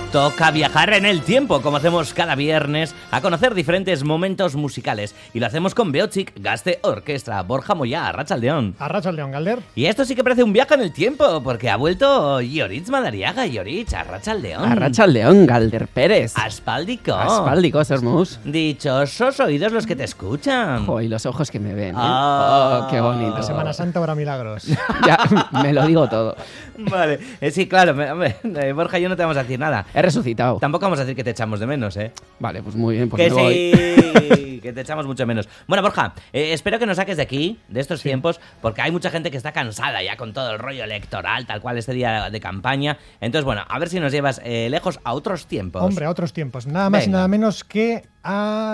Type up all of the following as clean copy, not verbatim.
Toca viajar en el tiempo, como hacemos cada viernes, a conocer diferentes momentos musicales. Y lo hacemos con Beotzik Gazte Orkestra, Borja Moyá, Arratsaldeon. Arratsaldeon, Galder. Y esto sí que parece un viaje en el tiempo, porque ha vuelto Yoritz Madariaga. Yoritz, Arratsaldeon. Arratsaldeon, Galder Pérez. Aspaldiko. Aspaldiko, Sermus. Dichosos oídos los que te escuchan. Oh, y los ojos que me ven. Qué bonito. La Semana Santa habrá milagros. Ya, me lo digo todo. Vale, sí, claro, Borja, yo no te vamos a decir nada. He resucitado. Tampoco vamos a decir que te echamos de menos, ¿eh? Vale, pues muy bien, pues que me voy. Sí, que te echamos mucho menos. Bueno, Borja, espero que nos saques de aquí, de estos tiempos, porque hay mucha gente que está cansada ya con todo el rollo electoral, tal cual este día de campaña. Entonces, bueno, a ver si nos llevas lejos a otros tiempos. Hombre, a otros tiempos. Nada más y nada menos que a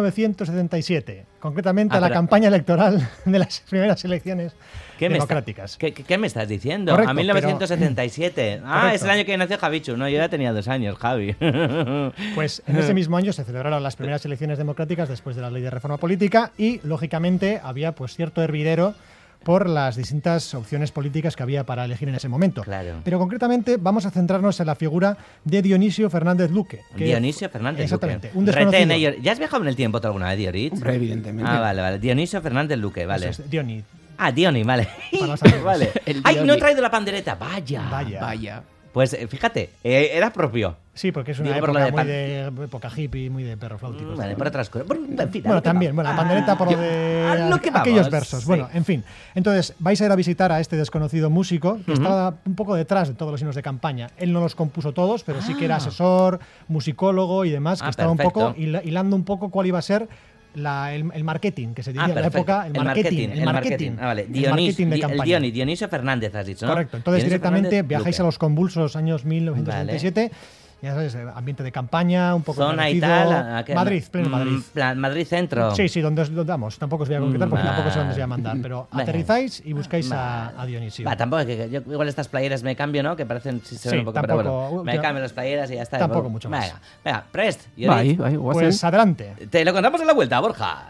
1977. Concretamente a la campaña electoral de las primeras elecciones democráticas. ¿Qué me estás diciendo? Correcto, a 1977. Pero... Ah, es el año que nació Javichu. No, yo ya tenía 2 años, Javi. Pues en ese mismo año se celebraron las primeras elecciones democráticas después de la ley de reforma política y, lógicamente, había pues cierto hervidero por las distintas opciones políticas que había para elegir en ese momento. Claro. Pero concretamente vamos a centrarnos en la figura de Dionisio Fernández Luque. Dionisio Fernández exactamente, Luque. Un desconocido. ¿Ya has viajado en el tiempo tú alguna vez, Dioritz? Hombre, evidentemente. Ah, vale. Dionisio Fernández Luque, vale. Eso es, Dioni. Ah, Dioni, vale. Para los amigos. Vale. Ay, no he traído la pandereta. Vaya. Pues fíjate, era propio. Sí, porque es una época muy de época hippie, muy de perro flauticos. Vale, por otras cosas. En fin, bueno, también, la pandereta por lo de aquellos versos. Sí. Bueno, en fin. Entonces, vais a ir a visitar a este desconocido músico que estaba un poco detrás de todos los himnos de campaña. Él no los compuso todos, pero sí que era asesor, musicólo y demás, que estaba perfecto. Un poco hilando un poco cuál iba a ser el marketing, que se decía en la época, el marketing. Ah, vale. Dionisio Fernández, has dicho, ¿no? Correcto. Entonces, Dionisio directamente Fernández viajáis Luque. a los convulsos años 1977. Vale. Ya sabes, ambiente de campaña, un poco zona y tal. Madrid, pleno Madrid. Madrid centro. Sí, donde vamos. Tampoco os voy a concretar porque tampoco sé dónde os voy a mandar. Pero aterrizáis y buscáis a Dionisio. Tampoco, que yo igual estas playeras me cambio, ¿no? Que parecen se ven un poco, tampoco, pero bueno, me cambio las playeras y ya está. Tampoco mucho más. Venga, Prest. Pues adelante. Te lo contamos en la vuelta, Borja.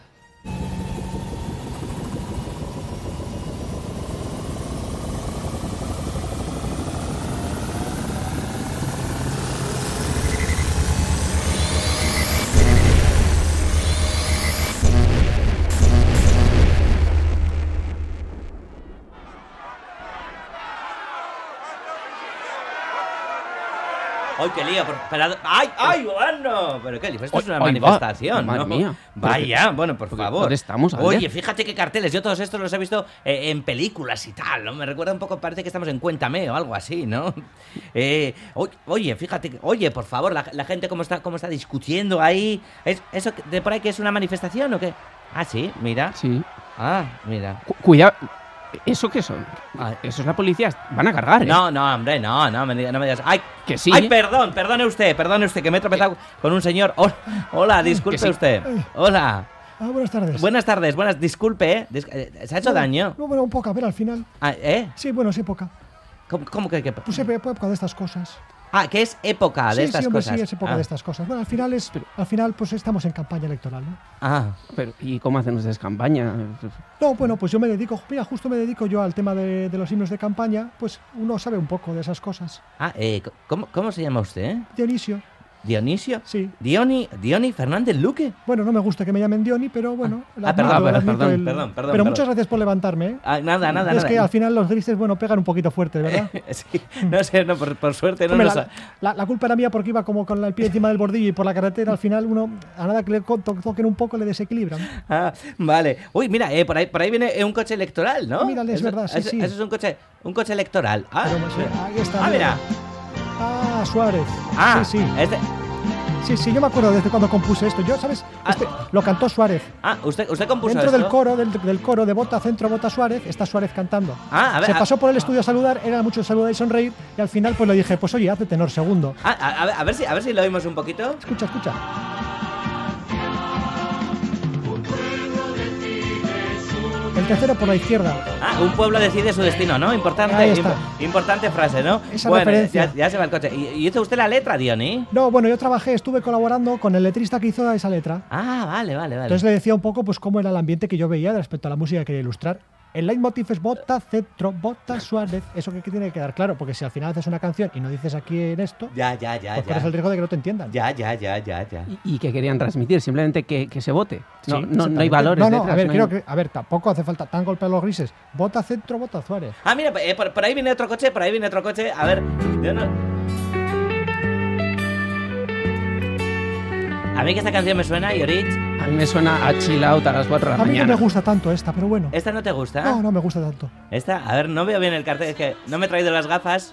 ¡Ay, qué lío! ¡Ay, bueno! ¿Pero qué lío? Esto es una manifestación, madre ¿no? mía. Vaya, bueno, por favor. ¿Dónde estamos? Oye, fíjate qué carteles. Yo todos estos los he visto en películas y tal, ¿no? Me recuerda un poco, parece que estamos en Cuéntame o algo así, ¿no? Oye, fíjate. Oye, por favor, la gente cómo está discutiendo ahí. ¿Eso de por ahí que es una manifestación o qué? Ah, sí, mira. Sí. Ah, mira. Cuidado. ¿Eso qué son? Eso es la policía. Van a cargar, ¿eh? No, hombre, no me digas. ¡Ay! Que sí. ¡Ay, perdone usted, que me he tropezado con un señor! Hola, disculpe usted. Hola. Buenas tardes. Buenas tardes, disculpe, ¿se ha hecho daño? No, bueno, un poco, a ver, al final. Sí, bueno, sí, poca. ¿Cómo que? Pues época de estas cosas. Ah, que es época de estas cosas. Sí, es época de estas cosas. Bueno, al final pues estamos en campaña electoral, ¿no? Ah, pero ¿y cómo hacen ustedes campaña? No, bueno, pues yo me dedico, justo me dedico yo al tema de los himnos de campaña, pues uno sabe un poco de esas cosas. Ah, ¿cómo se llama usted? Dionisio. ¿Dionisio? Sí. ¿Dioni Fernández Luque? Bueno, no me gusta que me llamen Dioni, pero bueno. Perdón. Pero muchas gracias por levantarme, ¿eh? Nada. Es que al final los grises, pegan un poquito fuerte, ¿verdad? Sí, no sé, por suerte no Hombre, nos... La culpa era mía porque iba como con el pie encima del bordillo y por la carretera al final uno, a nada que le toquen un poco, le desequilibran. Ah, vale. Uy, mira, por ahí viene un coche electoral, ¿no? Mírale, es verdad, sí. Eso es un coche electoral. Ah, ahí está. Mira. Ah, Suárez. Sí. Sí, yo me acuerdo desde cuando compuse esto. Yo, ¿sabes? Lo cantó Suárez. Ah, ¿usted compuso Dentro esto? del coro de Vota Centro, Vota Suárez, está Suárez cantando. Ah, a ver. Se pasó por el estudio a saludar, era mucho saludar y sonreír, y al final pues le dije, pues oye, hazte tenor segundo. A ver si lo oímos un poquito. Escucha. El tercero por la izquierda. Un pueblo decide su destino, ¿no? Importante frase, ¿no? Esa referencia. Ya se va el coche. ¿Y hizo usted la letra, Diony? No, bueno, yo estuve colaborando con el letrista que hizo esa letra. Ah, vale. Entonces le decía un poco pues cómo era el ambiente que yo veía respecto a la música que quería ilustrar. el leitmotiv es Bota, Centro, Bota, Suárez. Eso que tiene que quedar claro, porque si al final haces una canción y no dices aquí en esto, Ya. pues corres el riesgo de que no te entiendan. Ya. Y que querían transmitir, simplemente que se vote. No, Sí, no hay exactamente. valores No, detrás, a ver, no hay- creo que, a ver, tampoco hace falta tan golpear los grises. Bota, Centro, Bota, Suárez. Ah, mira, por ahí viene otro coche, A ver, yo no... A mí que esta canción me suena, Yorich. A mí me suena a chill out a las 4 de la A mí no mañana. me gusta tanto esta, pero bueno. ¿Esta no te gusta? No me gusta tanto. Esta, a ver, no veo bien el cartel, es que no me he traído las gafas.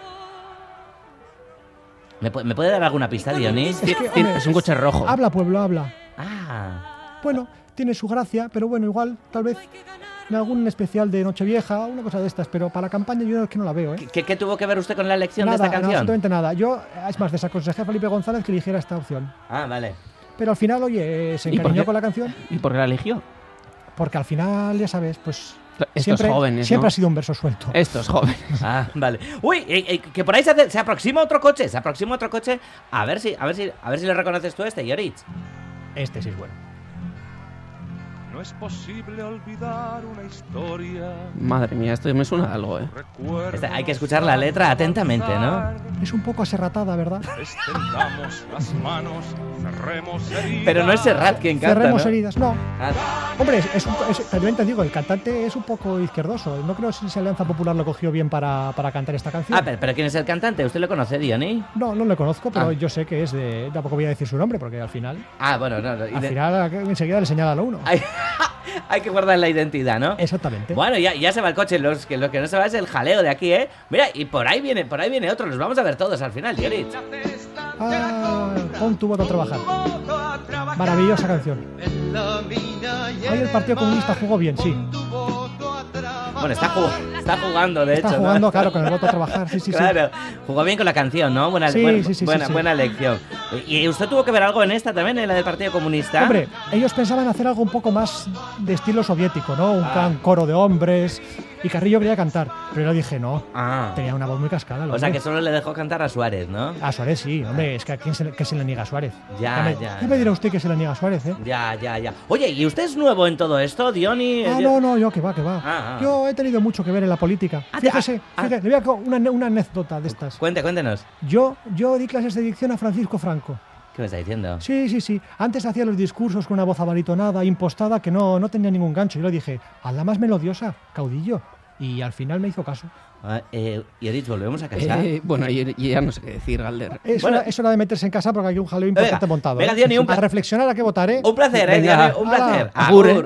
¿Me puede dar alguna pista, Dionis? Es que, hombre, Es un coche rojo. habla, pueblo, habla. Ah, Bueno, tiene su gracia, pero bueno, igual, tal vez en algún especial de Nochevieja o una cosa de estas, pero para la campaña yo es que no la veo, ¿eh? ¿qué tuvo que ver usted con la elección Nada, de esta canción? absolutamente nada. Yo, es más, desaconsejé a Felipe González que eligiera esta opción. Ah, vale. Pero al final, oye, se ¿Y por encariñó qué? con la canción, ¿Y por qué la eligió? porque al final, ya sabes, pues Estos siempre, jóvenes, siempre ¿no? ha sido un verso suelto. Estos jóvenes. Ah, vale. Uy, que por ahí se aproxima otro coche, A ver si le reconoces tú este, Yorich. Este sí es bueno. No es posible olvidar una historia. Madre mía, esto me suena a algo, ¿eh? Hay que escuchar la letra atentamente, ¿no? Es un poco aserratada, ¿verdad? Extendamos las manos, cerremos heridas. Pero no es Serrat quien canta, Cerremos ¿no? heridas, no. Ah, Hombre, también te digo, el cantante es un poco izquierdoso. No creo si Alianza Popular lo cogió bien para cantar esta canción. pero ¿quién es el cantante? ¿Usted lo conoce, Diony? No le conozco, pero Ah. yo sé que es de... Tampoco voy a decir su nombre, porque al final... Ah, bueno, no. Al final enseguida le señala a uno. Hay que guardar la identidad, ¿no? Exactamente. Bueno, ya se va el coche. Lo que no se va es el jaleo de aquí, ¿eh? Mira, y por ahí viene otro. Los vamos a ver todos al final, Yorich. Pon tu voto a trabajar. Maravillosa canción. Ahí el Partido Comunista jugó bien, sí. Bueno, está jugando, de Está hecho, jugando, ¿no? claro, con el voto a trabajar. Sí. Claro, jugó bien con la canción, ¿no? Buena elección. ¿Y usted tuvo que ver algo en esta también, en la del Partido Comunista? Hombre, ellos pensaban hacer algo un poco más de estilo soviético, ¿no? Un gran coro de hombres. Y Carrillo quería cantar, pero yo dije no. Ah. Tenía una voz muy cascada. el O sea, hombre. que solo le dejó cantar a Suárez, ¿no? A Suárez sí, hombre, es que a quién se le niega a Suárez. Ya. ¿Qué me dirá usted que se le niega a Suárez, eh? Ya. Oye, ¿y usted es nuevo en todo esto, Diony? No, yo que va. Ah. Yo he tenido mucho que ver en la política. Fíjese, le voy a contar una anécdota de estas. Cuéntenos. Yo di clases de dicción a Francisco Franco. ¿Qué me está diciendo? Sí. Antes hacía los discursos con una voz abaritonada, impostada, que no tenía ningún gancho. Yo le dije, hazla más melodiosa, caudillo. Y al final me hizo caso. Yorich, ¿volvemos a casar? Bueno, y ya no sé qué decir, Galder. Es hora de meterse en casa porque hay un jaleo importante montado. venga, Diony, a reflexionar a qué votar, ¿eh? Un placer, Venga. Diony, un placer. Agur,